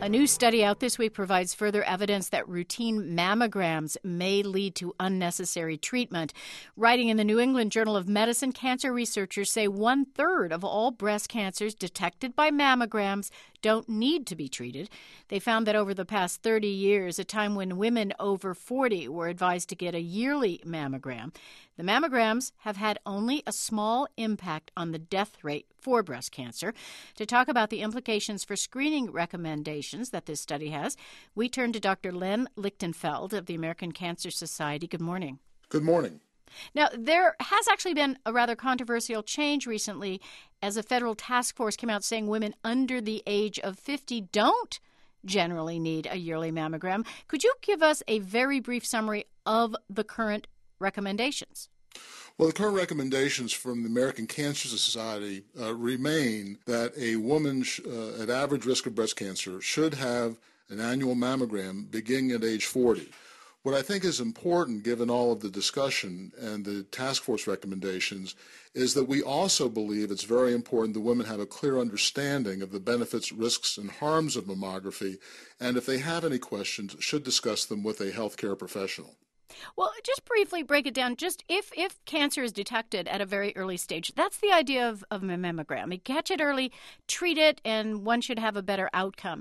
A new study out this week provides further evidence that routine mammograms may lead to unnecessary treatment. Writing in the New England Journal of Medicine, cancer researchers say 1/3 of all breast cancers detected by mammograms don't need to be treated. They found that over the past 30 years, a time when women over 40 were advised to get a yearly mammogram, the mammograms have had only a small impact on the death rate for breast cancer. To talk about the implications for screening recommendations that this study has, we turn to Dr. Len Lichtenfeld of the American Cancer Society. Good morning. Good morning. Now, there has actually been a rather controversial change recently as a federal task force came out saying women under the age of 50 don't generally need a yearly mammogram. Could you give us a very brief summary of the current recommendations? Well, the current recommendations from the American Cancer Society remain that a woman at average risk of breast cancer should have an annual mammogram beginning at age 40. What I think is important, given all of the discussion and the task force recommendations, is that we also believe it's very important that women have a clear understanding of the benefits, risks, and harms of mammography, and if they have any questions, should discuss them with a healthcare professional. Well, just briefly break it down. Just if cancer is detected at a very early stage, that's the idea of a mammogram. You catch it early, treat it, and one should have a better outcome.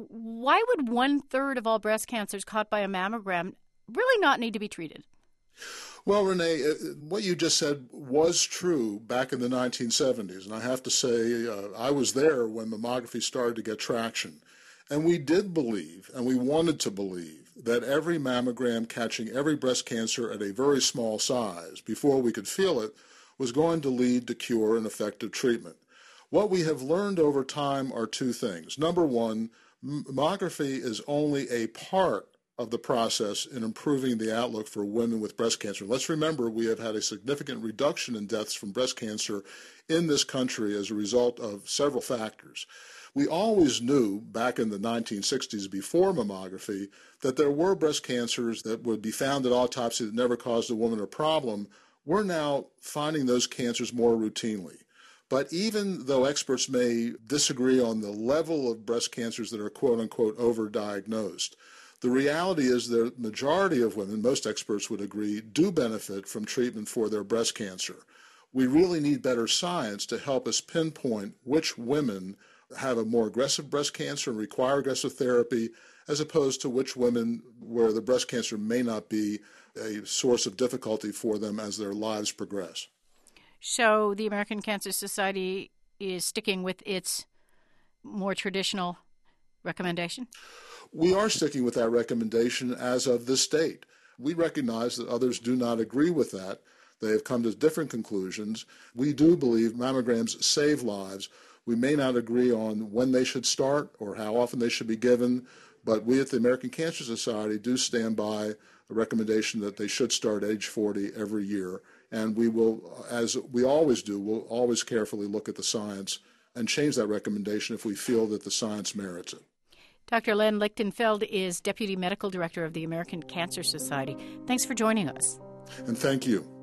Why would 1/3 of all breast cancers caught by a mammogram really not need to be treated? Well, Renee, what you just said was true back in the 1970s, and I have to say I was there when mammography started to get traction. And we did believe, and we wanted to believe, that every mammogram catching every breast cancer at a very small size before we could feel it was going to lead to cure and effective treatment. What we have learned over time are two things. Number one, mammography is only a part of the process in improving the outlook for women with breast cancer. Let's remember we have had a significant reduction in deaths from breast cancer in this country as a result of several factors. We always knew back in the 1960s before mammography that there were breast cancers that would be found at autopsy that never caused a woman a problem. We're now finding those cancers more routinely. But even though experts may disagree on the level of breast cancers that are quote-unquote overdiagnosed, the reality is the majority of women, most experts would agree, do benefit from treatment for their breast cancer. We really need better science to help us pinpoint which women have a more aggressive breast cancer and require aggressive therapy, as opposed to which women where the breast cancer may not be a source of difficulty for them as their lives progress. So the American Cancer Society is sticking with its more traditional recommendation? We are sticking with that recommendation as of this date. We recognize that others do not agree with that. They have come to different conclusions. We do believe mammograms save lives. We may not agree on when they should start or how often they should be given, but we at the American Cancer Society do stand by a recommendation that they should start at age 40 every year. And we will, as we always do, we'll always carefully look at the science and change that recommendation if we feel that the science merits it. Dr. Len Lichtenfeld is Deputy Medical Director of the American Cancer Society. Thanks for joining us. And thank you.